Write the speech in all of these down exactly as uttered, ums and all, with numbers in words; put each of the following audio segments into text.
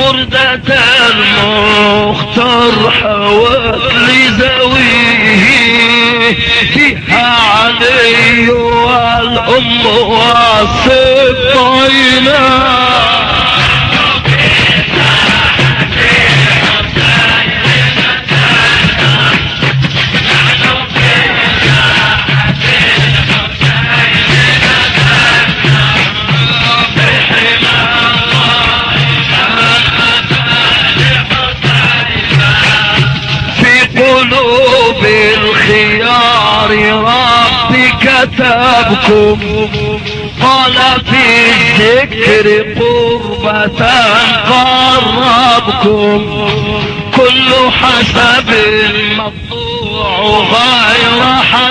بردة المختار حوت لزويه فيها علي والأم والسبطين قلوب الخيار ربي كتبكم قال في الذكر قربة قربكم كل حسب المقطوع غير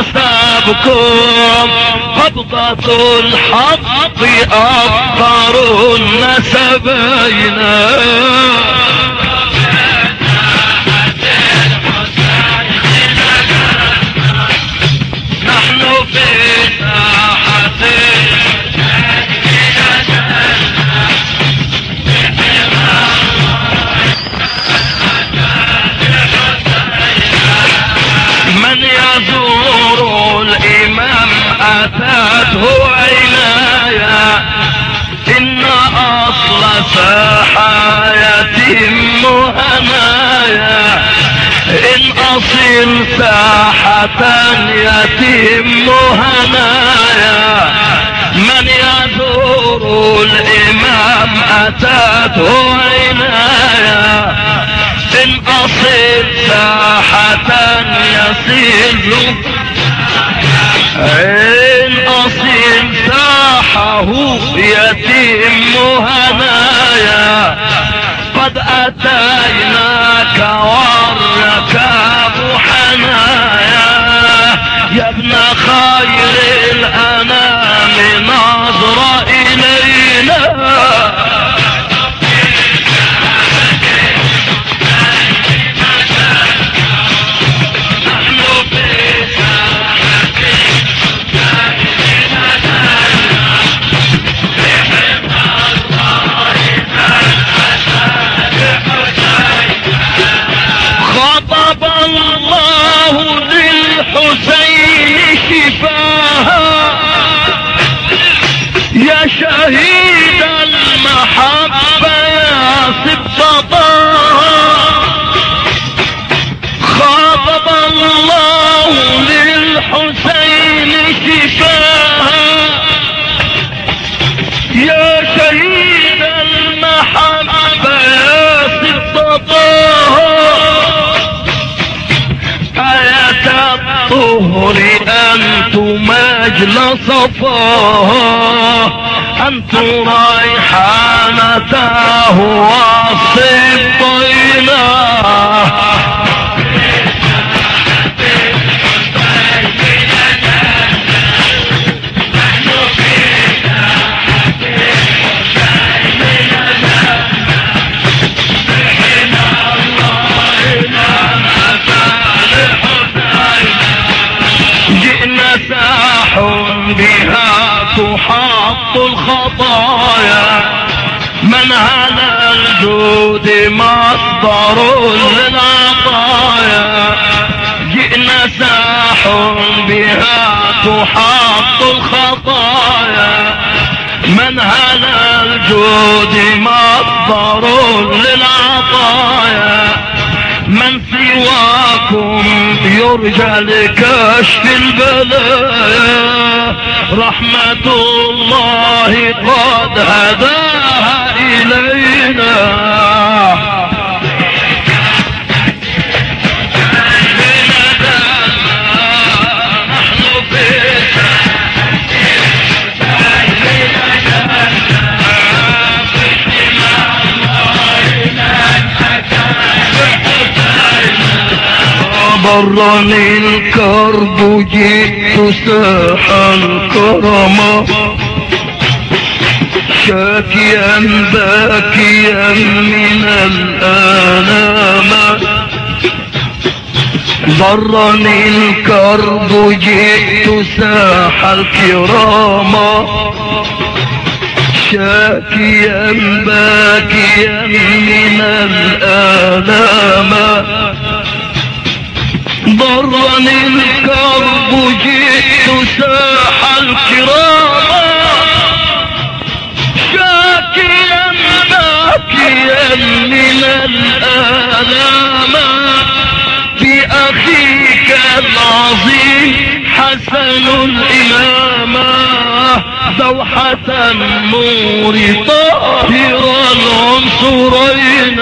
حسبكم قبضة الحق أفضل النسبين من يزور الإمام أتته عنايا إن أصل ساحة يتم هنايا إن أصل ساحة يتم هنايا من يزور الإمام أتته عنايا إن أصل ساحة يصل إن أصل ساحه يتم هنايا قد أتيناك والركاب حنايا يا ابن خير الأنام نظر إلينا يا شهيد المحبة يا سبطها خاطب الله للحسين شفاها يا شهيد المحبة يا سبطها آية الطهر أنتم أجل صفاها أنتم ريحانته والصبطينا بها تحط الخطايا منهل الجود مصدر للعطايا جئنا ساح بها تحط الخطايا منهل الجود مصدر للعطايا من سواكم يرجى لكشف البلايا رحمة الله قد هداها إلينا برني الكرب جئت ساح الكرم شاكيا باكيا من الآلام ضرني الكرب جئت ساح الكرام شاكيا باكيا من الآلام ضرني الكرب جئت ساح الكرام شاكيا باكيا من الآلام بأخيك العظيم حسن الإمامة دوحة النور طاهر العنصرين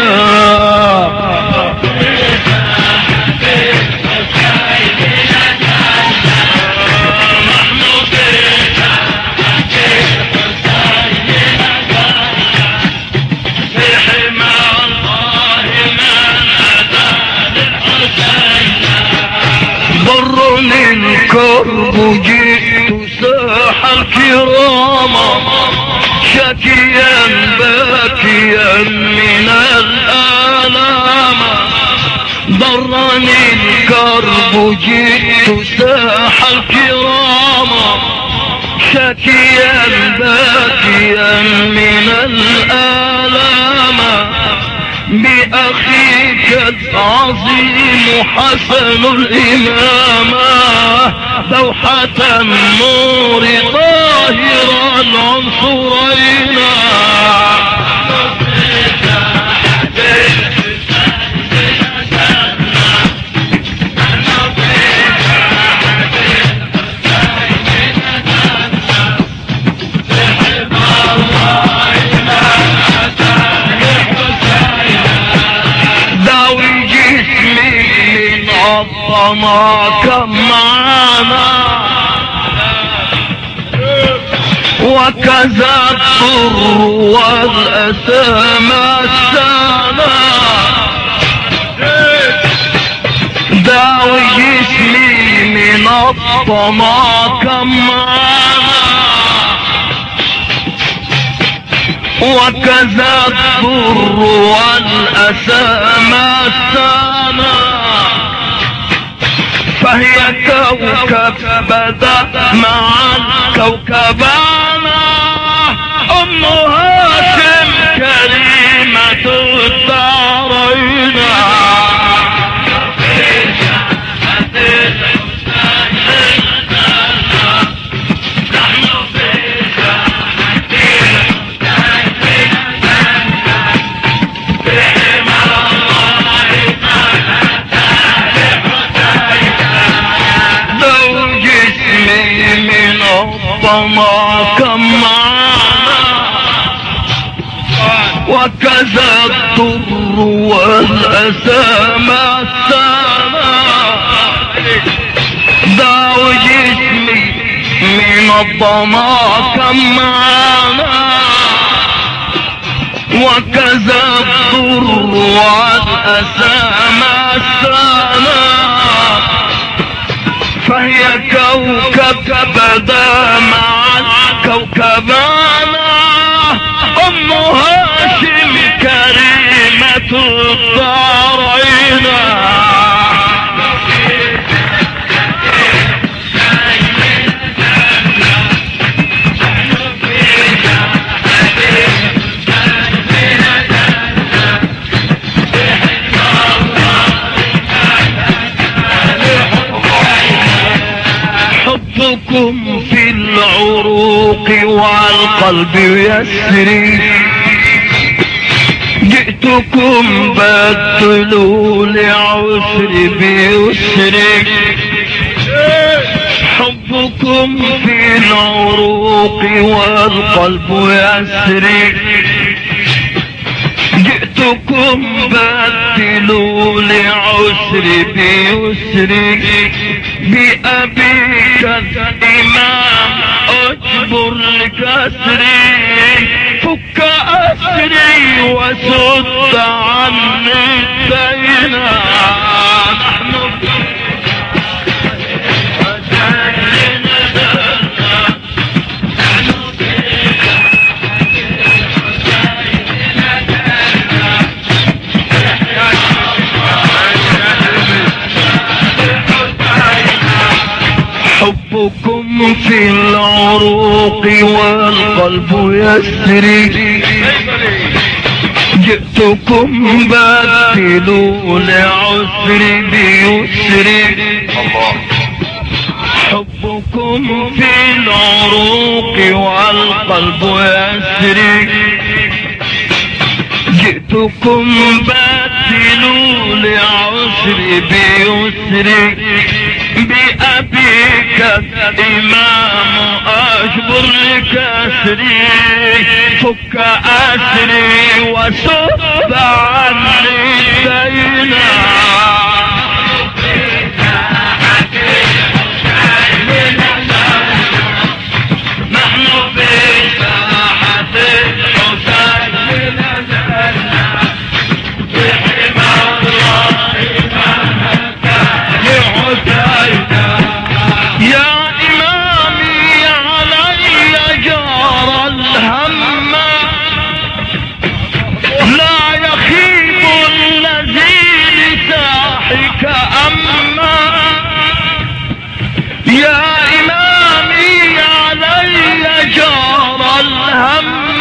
ضرني الكرب جئت ساح الكرام شاكيا باكيا من الآلام ضرني الكرب جئت ساح الكرام شاكيا باكيا من الآلام بأخيك العظيم حسن الإمامة دوحة النور طاهر العنصرين ما كم معنا وكذا الضر والأسى مسانا داوي جسمي من الطمع كم معنا وكذا الضر والأسى مسانا فهي كوكب بدا مع الكوكبانا أم هاشم كريمة الدارين وما كم معنا وكذا الضر والأسى مسانا داو جسمي من الضما كم معنا وكذا الضر والأسى مسانا فهي كوكب بدا مع الكوكبانا أم هاشم كريمة الدارين حبكم في العروق والقلب يسري جئتكم بدلوا لعسر بيسري حبكم في العروق والقلب يسري جئتكم بدلوا لعسر بيسري بأبيك الإمام أجبر لكسري فك أسري وسد عني الدين حبكم في العروق والقلب والقلب يسري جئتكم بدلوا لعسري بيسري حبكم في العروق والقلب يسري جئتكم بدلوا لعسري بيسري بأبيك الإمام أجبر لكسري فك أسري وسد عني الدينا نحن في ساحة الحسين نزلنا بحمى الله يا إمامي علي جار الهم لا يخيب الذي لساحك أما يا إمامي علي جار الهم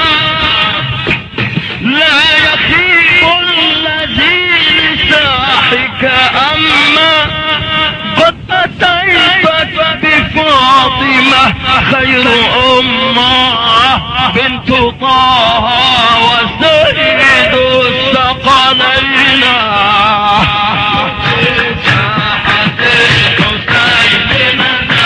لا يخيب الذي لساحك أما قد أتيتك بفاطمة خير أمة بنت طه وسيد الثقلين ساحة الحسين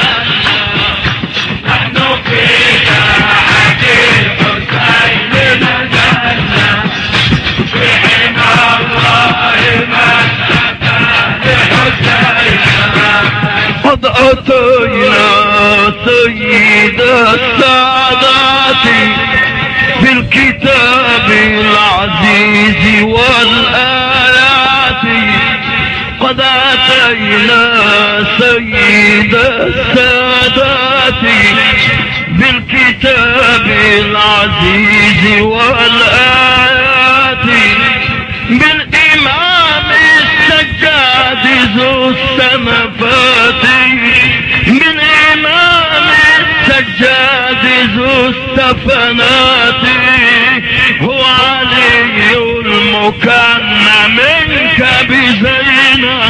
نحن في ساحة الحسين نزلنا بحمى الله من أتى لحسين قد أتينا سيد السادات في الكتاب العزيز والآيات قد أتينا سيد السادات بالكتاب العزيز والآيات بالإمام السجاد ذو السنفات بالإمام السجاد ذو السفنات هو علي المكنى منك بزينة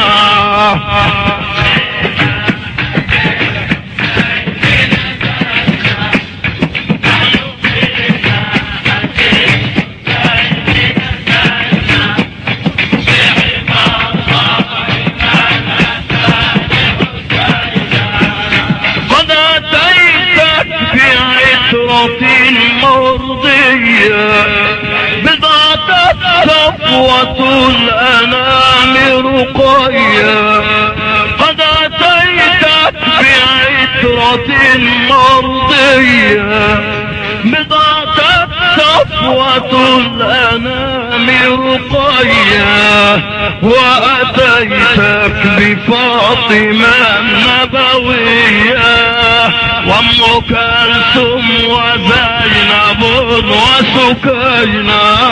مرضية بضعة صفوة الأنام رقية قد أتيتك بعترة مرضية بضعة صفوة الأنام رقية وأتيتك بفاطمة النبوية وأم كلثوم وزينب وسكينة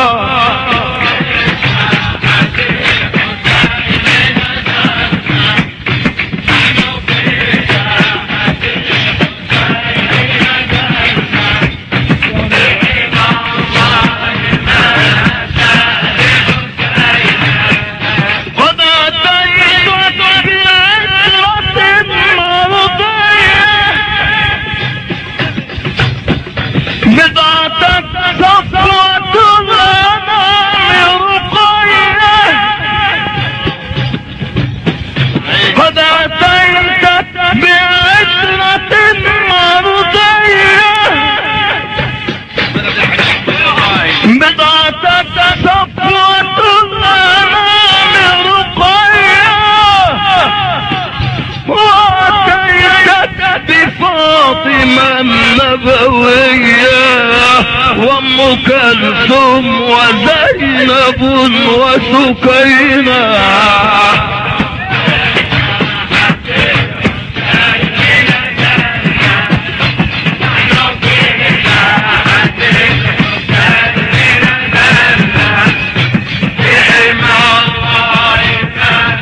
فاطمة النبوية وأم كلثوم وزينب وسكينة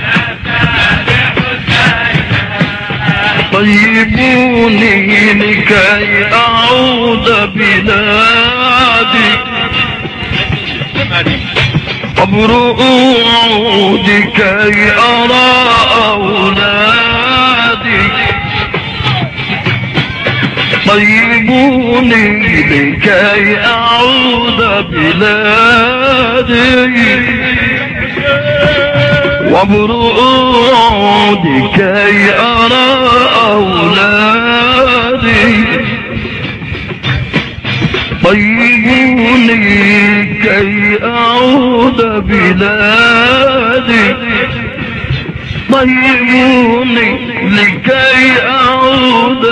طيبوني لك لكي أعود بلادي أبرؤ عودي كي أرى أولادي طيبوني لكي أعود بلادي وابرؤ عودي كي أرى أولادي طيبوني كي أعود بلادي طيبوني لكي أعود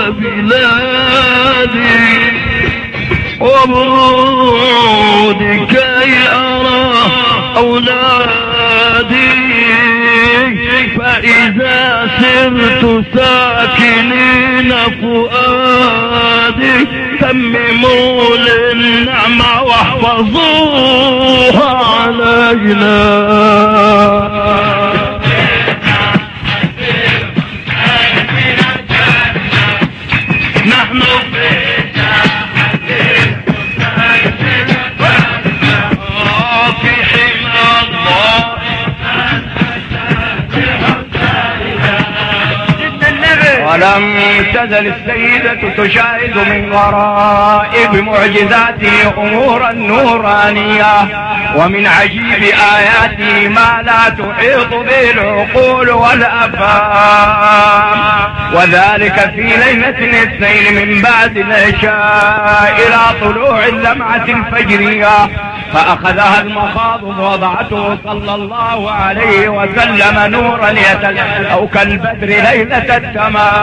بلادي وابرؤ كي أرى أولادي فإذا سرت ساكنين فؤادي تمموا للنعمة واحفظوها علينا نحن ولم تزل السيدة تشاهد من ورائه بمعجزاته أمورا نورانية ومن عجيب آياته ما لا تحيط به العقول والأفهام، وذلك في ليلة الاثنين من بعد العشاء إلى طلوع اللمعة الفجرية، فأخذها المخاض ووضعته صلى الله عليه وسلم نورا يتلألأ أو كالبدر ليلة التمام.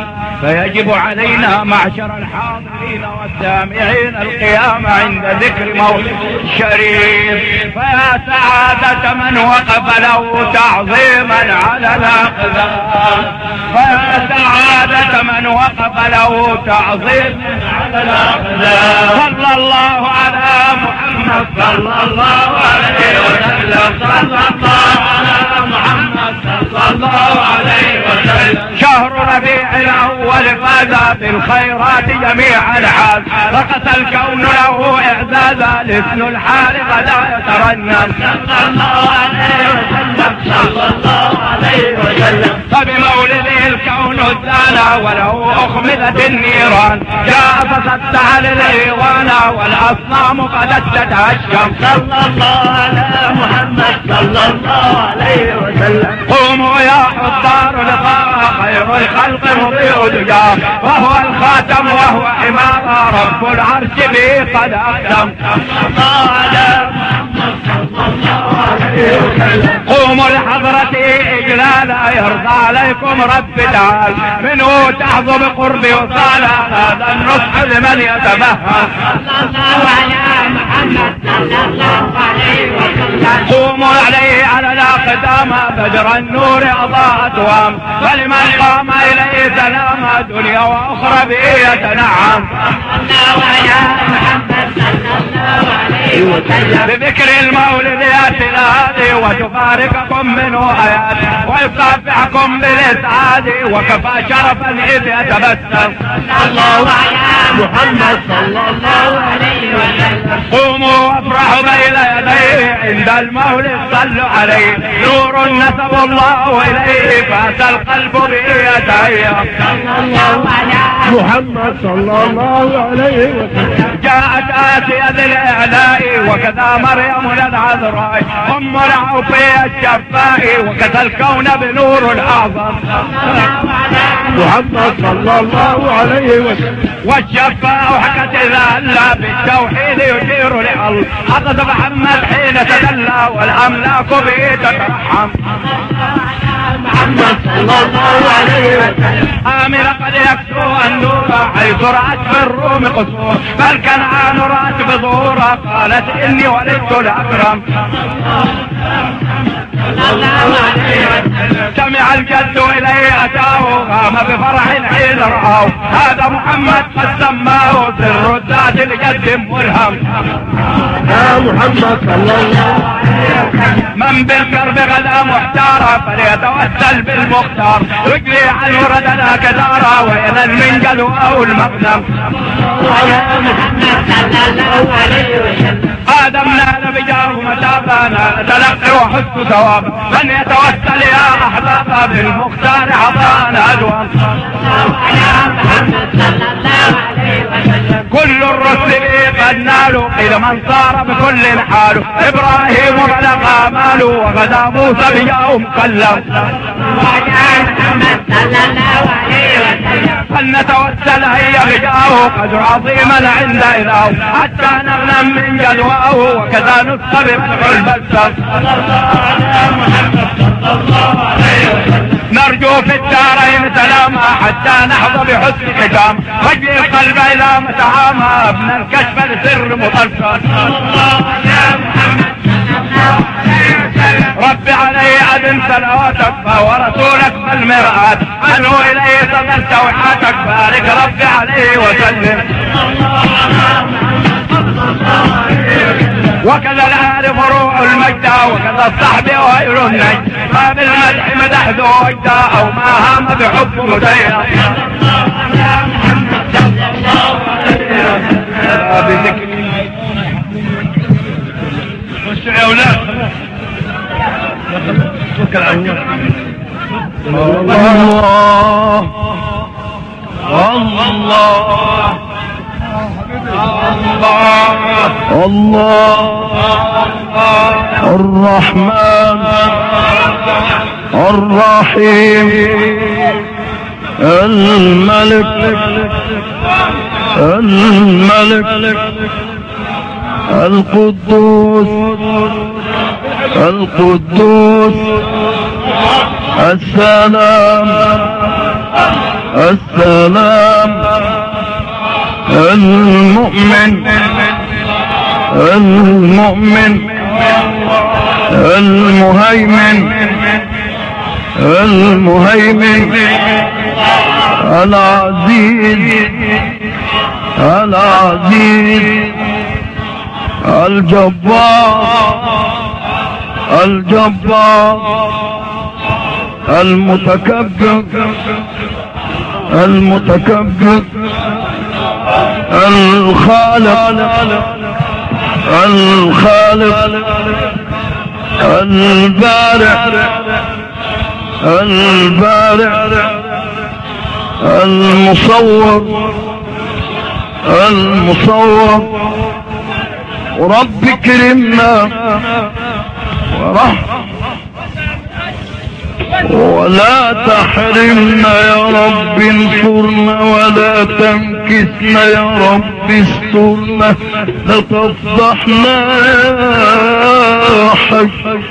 فيجب علينا معشر الحاضرين والسامعين القيام عند ذكر مولد الشريف، فيا سعادة من وقف له تعظيما على الأقدام، فيا سعادة من وقف له تعظيما على الأقدام. صلى الله على محمد صلى الله عليه وسلم، صلى الله على محمد صلى الله عليه وسلم. شهر ربيع الأول فاز بالخيرات جميع الحال، رقص الكون له إعزازا لاسم الحال غدا يترنم. صلى الله عليه وسلم، صلى الله عليه وسلم. فبمولده الكون الزانا وله أخمدت النيران، جاء فسطع للإيوان والأصنام قد تتهشم. صلى الله على محمد صلى الله عليه وسلم. قوموا يا حضار لقاء خير الخلق مضيء دجا، وهو الخاتم وهو إمام رب العرش به قد أقدم. صلى الله على محمد صلى الله عليه وسلم. قوموا لحضرة إجلالا يرضى عليكم رب تعال، منه تحظوا بقرب وصال هذا النصح لمن يتفهم. صلى الله على محمد صلى الله عليه وسلم. قوموا عليه على الأقدام بدر النور أضاءت وام، فلمن قام إليه سلام دنيا وأخرى به يتنعم. صلى الله على محمد صلى الله عليه وسلم. بذكر المولد يأتي الهادي وتبارككم منه آيات ويصافحكم بالإسعاد وكفى شرفا إذ يتبسم. صلى الله على محمد صلى الله عليه وسلم. قوموا وافرحوا بين يديه عند المولد صلوا عليه، نور نسب الله إليه فأتى القلب به يتهيأ. صلى الله على محمد صلى الله عليه وسلم. جاءت آسيا ذي الإعلاء وكذا مريم العذراء أم العوفية الشفاء وكذا الكون بنور الأعظم. محمد صلى الله عليه وسلم. والشفاء حكت ذلا بالتوحيد يشير لله، حدث محمد حين تدلى والأملاك به تترحم. محمد صلى الله عليه وسلم. آمر قد يكسو النور حيث رأت في الروم قصور، بل كنعان رأت بظهورها قالت إني ولدت الأكرم. سمع الجد إليه أتاه قام بفرح حين رآه، هذا محمد قد سماه سر الذات لجد ملهم. يا محمد صلى الله عليه وسلم. من بالكرب غدا محتارا فليتوكل اتوسل بالمختار رجلي على الورد انا كدارة وينا المنجل او المقدم آدمنا بجاه متابانا نتلقي وحسن ثواب من يتوسل يا أحباب بالمختار عطانا أدوام كل الرسل قد نالوا قيل من صار بكل حاله إبراهيم بلغ آماله وغدا موسى بجاه مكلم فلنتوسل هيا بجاه قدر عظيما عند إله حتى نغنم من جلواه وكذا نسخ بفتح البسم نرجو في الدارين سلاما حتى نحظى بحسن ختام وجه القلب إلى متعامى ابن الكشف لسر مطلسل رب علي أذن صلواتك ورسولك بالمرآة أنه إليه صدرت وحاتك بارك رب عليه وسلم وكذا الآل فروع المجد وكذا الصحب وغير النجد ما بالمدح مدح ذو وجد أو ما هام بحب مدير خشوا يا أولاد الله الله الله الرحمن الرحيم الملك الملك القدوس القدوس السلام السلام المؤمن المؤمن المهيمن المهيمن العزيز العزيز الجبار الجبار المتكبر المتكبر الخالق الخالق البارع البارع المصور المصور رب كرمنا ورحمة ولا تحرمنا يا رب انصرنا ولا تنكسنا يا رب استرنا لا تفضحنا يا حي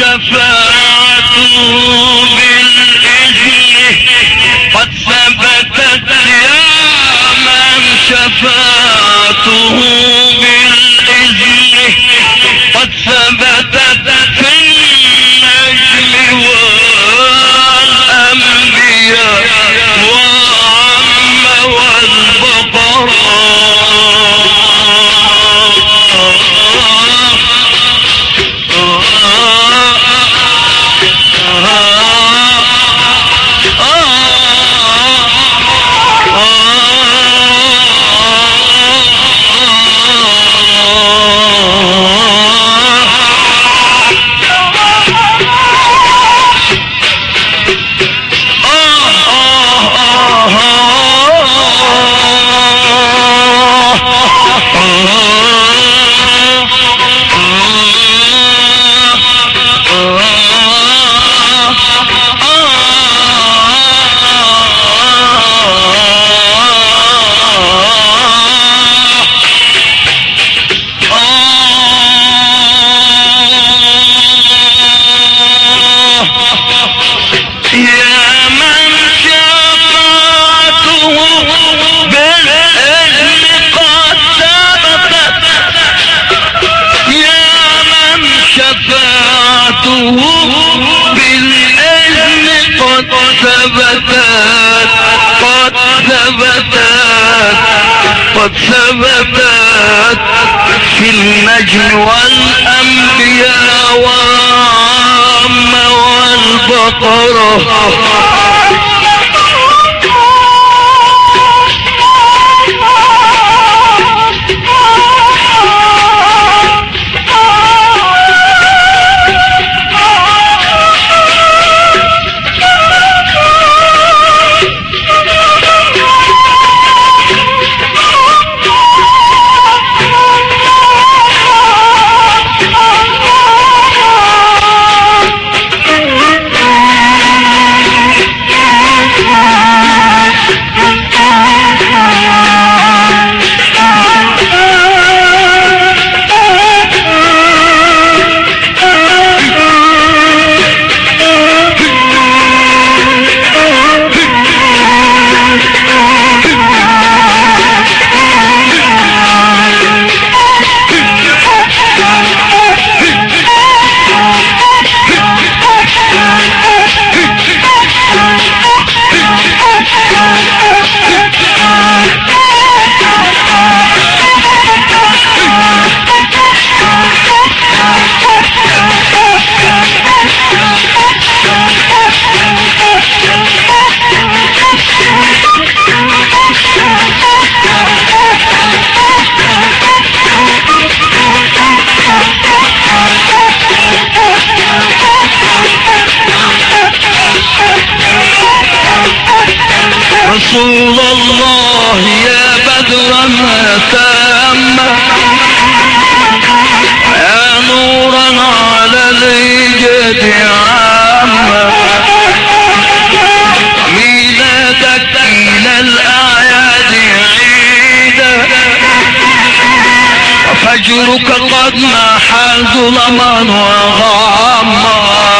شفاعته بالإذن قد ثبتت يا من شفاعته بالإذن قد ثبتت في النجم والأنبياء وعم والبقر بالإذن قد ثبتت قد ثبتت قد ثبتت في النجم والأنبياء والعم والبقرة رسول الله يا بدرا تام يا نورا على الإيجاد عام ميلادك إلى الأعياد عيدا وفجرك قد محى ظلما وغاما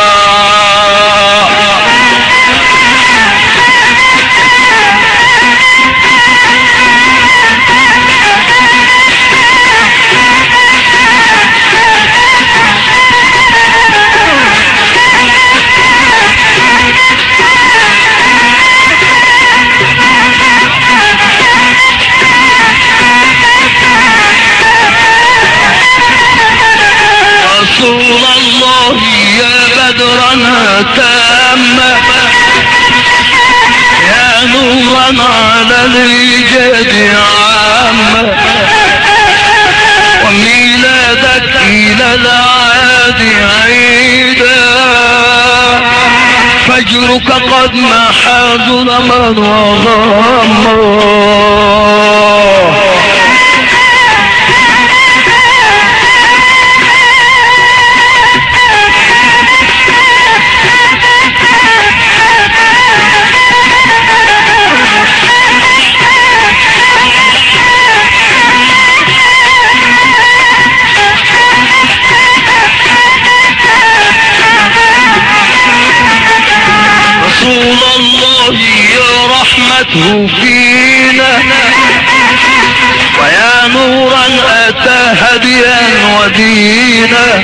رسول الله يا بدرا تام يا نورا على الإيجاد عام وميلادك إلى الأعياد عيدا فجرك قد محى ظلما وغاما رحمته فينا ويا نورا أتى هديا ودينا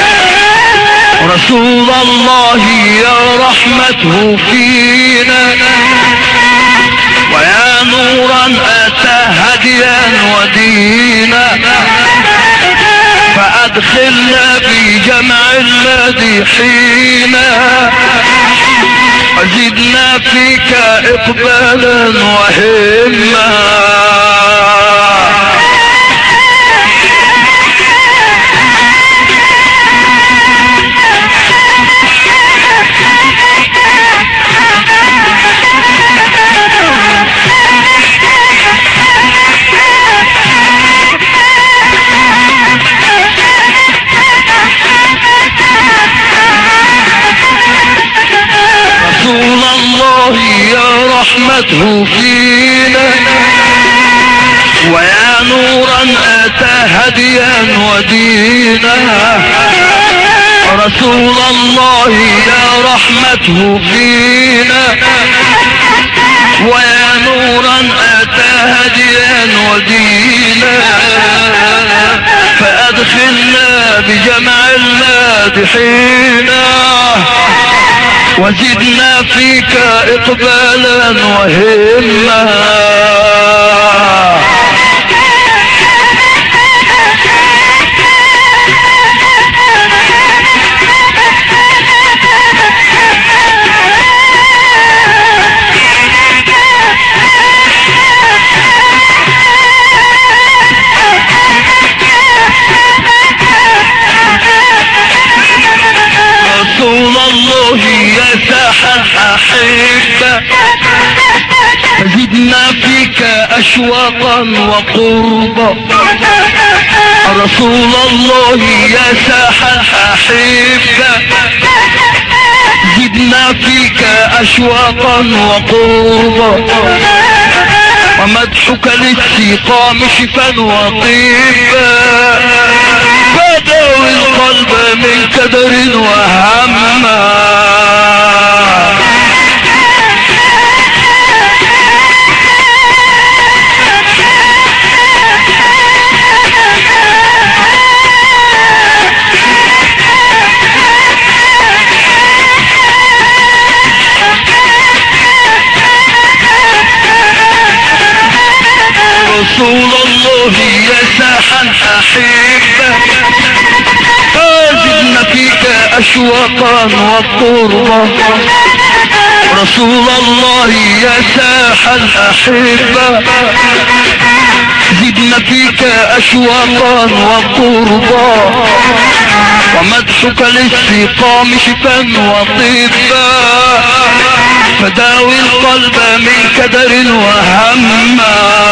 رسول الله يا رحمته فينا ويا نورا أتى هديا ودينا فأدخلنا بجمع المديحين وزدنا فيك إقبالا وهمة رسول الله يا رحمته فينا ويا نورا أتى هديا ودينا رسول الله يا رحمته فينا ويا نورا أتى هديا ودينا فأدخلنا بجمع المادحين وزدنا فيك إقبالا وهمة رسول الله يا ساحة الأحبة زدنا فيك أشواقا وقربا رسول الله يا ساحة الأحبة زدنا فيك أشواقا وقربا ومدحك للسقام شفا وطيبا فداوي القلب من كدر وهمّا رسول الله يا ساحا أحبة زدنا فيك أشواقا وقربا رسول الله يا ساحا الأحبة زدنا فيك أشواقا وقربا ومدحك للسقام شفا وطبا فداوي القلب من كدر وهمّا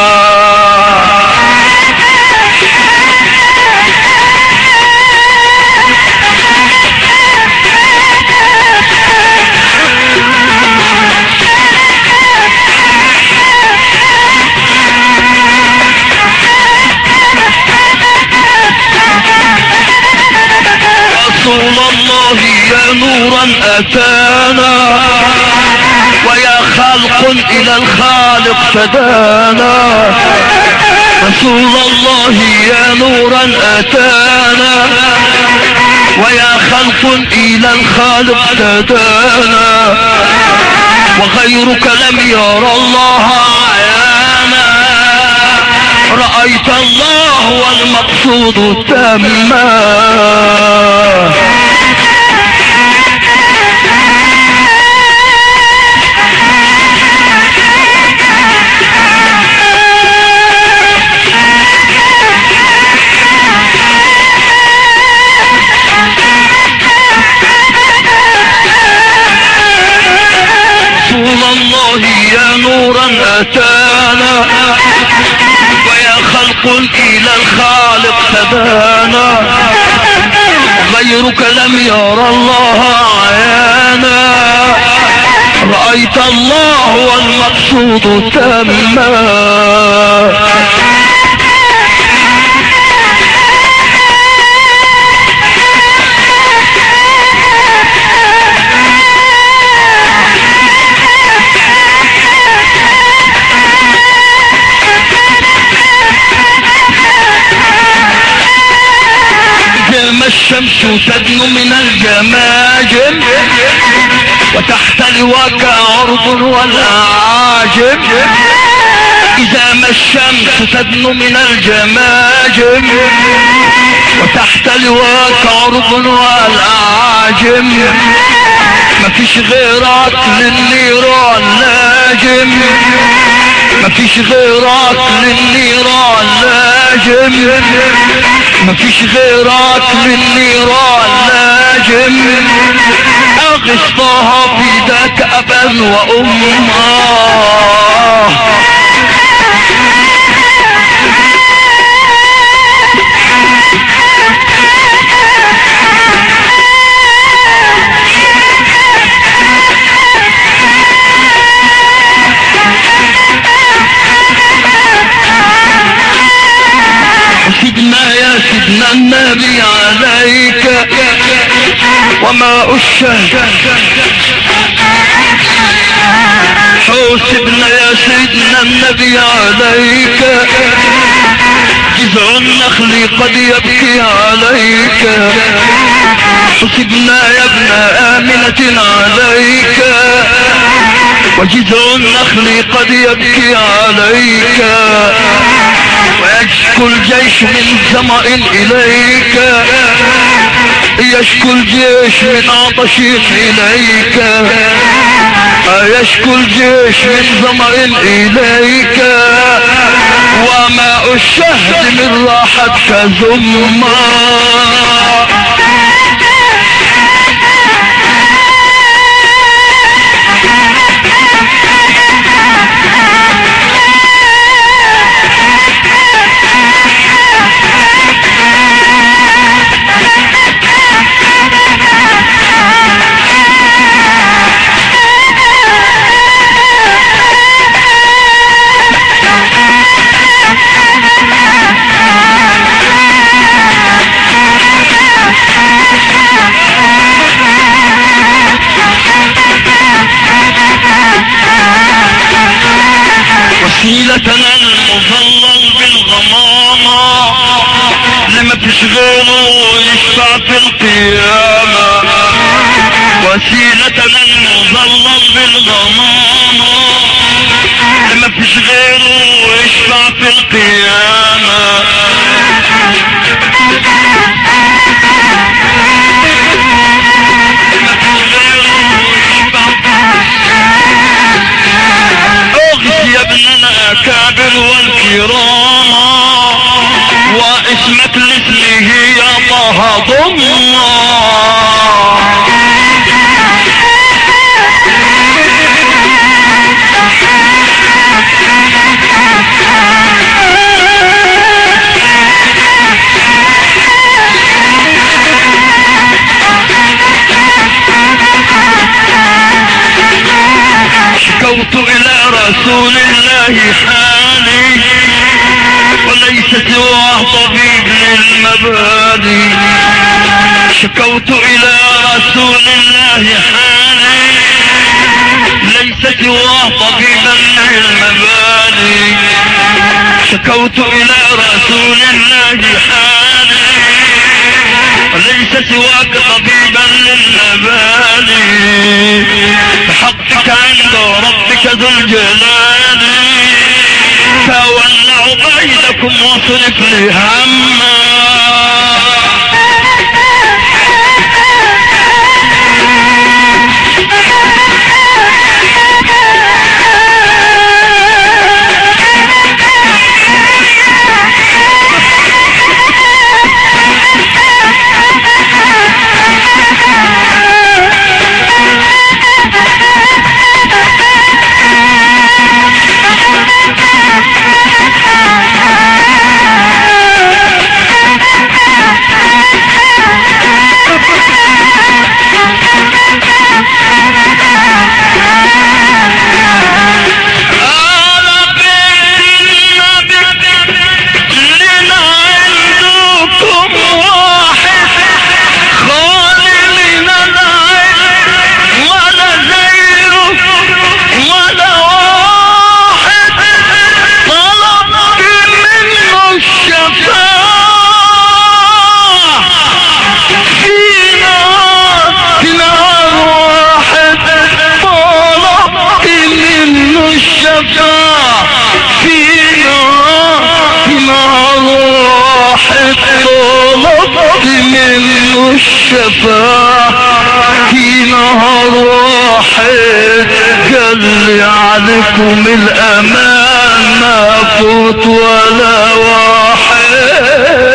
رسول الله يا نورا أتانا ويا خلق إلى الخالق فدانا رسول الله يا نورا أتانا ويا خلق إلى الخالق فدانا وغيرك لم يرى الله عيانا رأيت الله والمقصود تمّا رسول الله يا نورا أتانا ويا خلق إلى الخالق تبانا غيرك لم يرى الله عيانا رأيت الله والمقصود تمّا الشمس تدنو من الجماجم وتحت لواك عرض والأعاجم إذا ما الشمس تدنو من الجماجم وتحت لواك عرض والأعاجم مفيش غيرك للنيران لاجم مفيش غيرك للنيران لاجم مفيش غيرك للنيران لاجم اغصتها في ذاك ابا وامه سيدنا يا سيدنا النبي عليك وماء الشهد حوسبنا يا سيدنا النبي عليك جذع النخل قد يبكي عليك حسبنا يا ابن آمنة عليك وجذع النخل قد يبكي عليك ويشكو الجيش من ظمأ إليك يشكو الجيش من عطش إليك يشكو الجيش من ظمأ إليك وماء الشهد من راحتك زما وسيلتنا المظلل بالغمامة لما فيش غيره يشفع في القيامة وسيلتنا المظلل بالغمامة لما فيش غيره يشفع في القيامة يا ابننا اكابر والكرام واسمك لاسمه يا طه ضمّا شكوت الى رسول الله حالي وليس سواه طبيب للمبادئ شكوت الى رسول الله حالي ليس سواه طبيبا للمبادئ شكوت الى رسول الله حالي وليس سواك طبيبا للمبادئ بحقك عند ربك ذو الجلال فولع بينكم واصرف لي هما منه الشفاعة في نهر واحد قال لي عليكم الأمان ما فوت ولا واحد.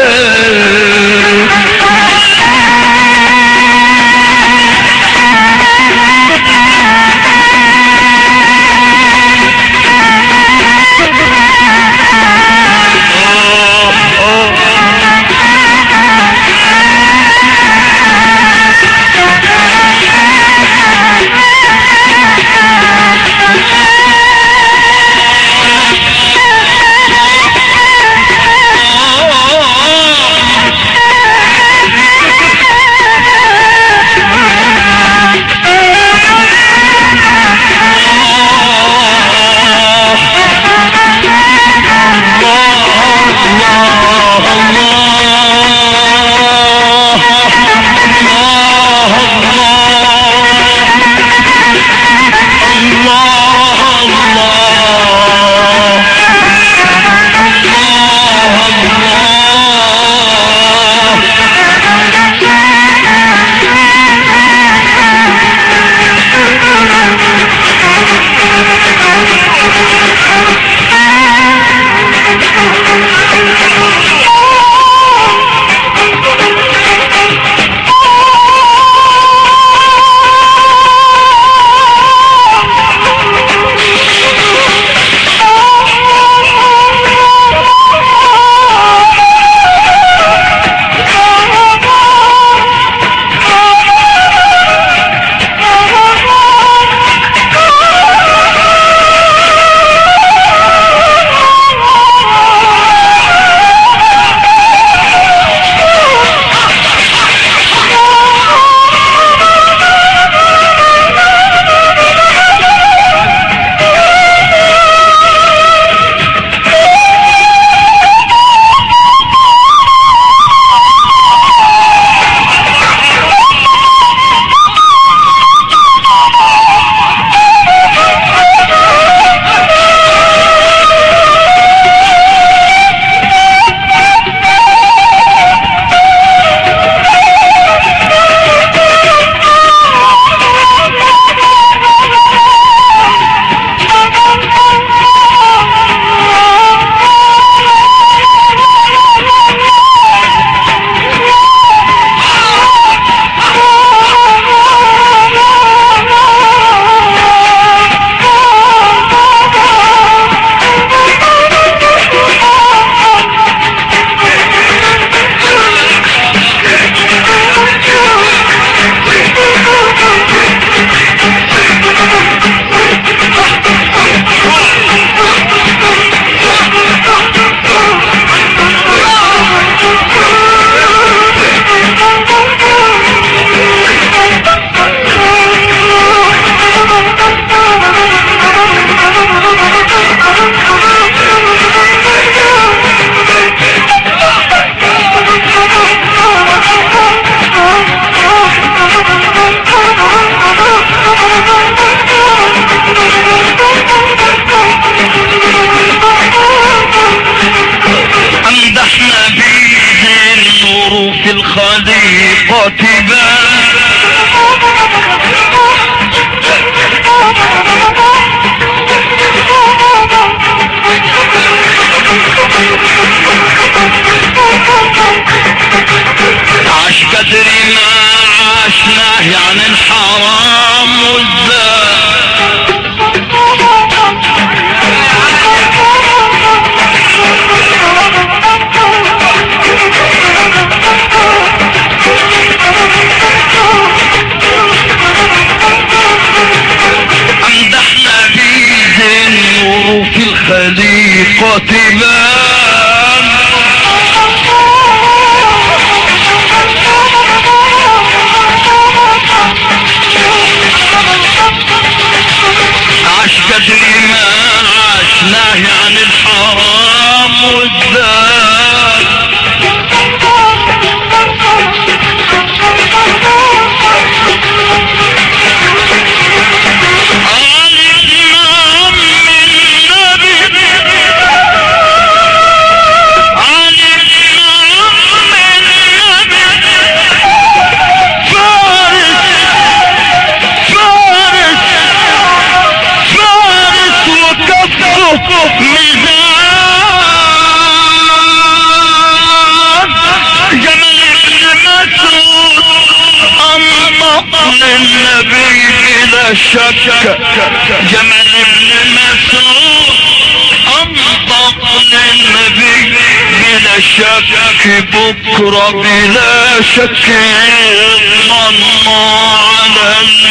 شك جمل بن مسعود انطق للنبي بلا شك بكرة بلا شك يضمن على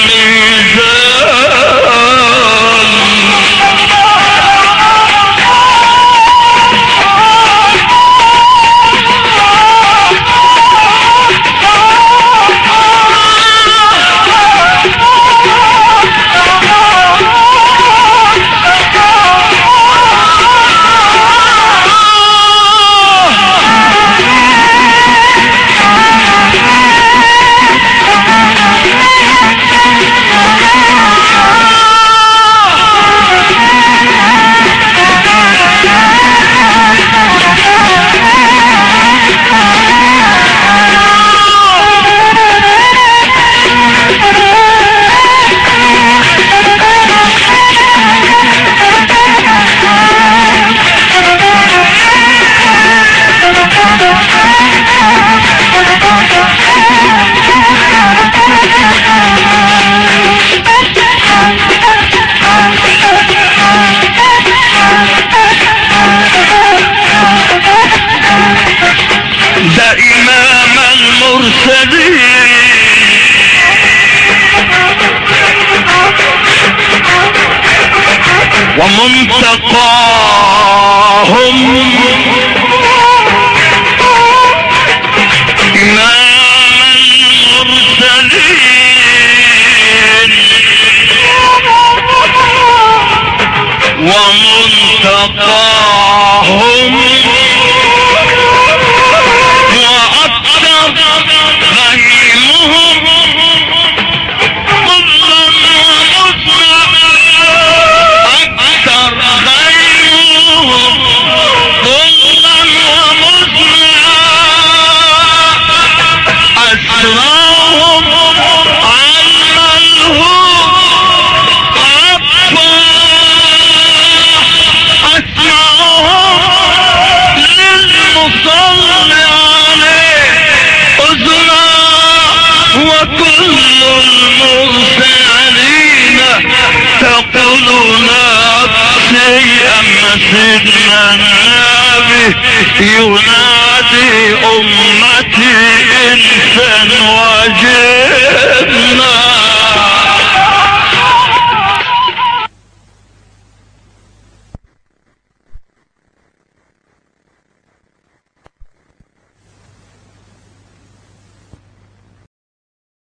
الميزان. ده امام المرسلين ومنتقاهم امام المرسلين ومنتقاهم سيدنا النبي ينادي أمتي إنسان وجدنا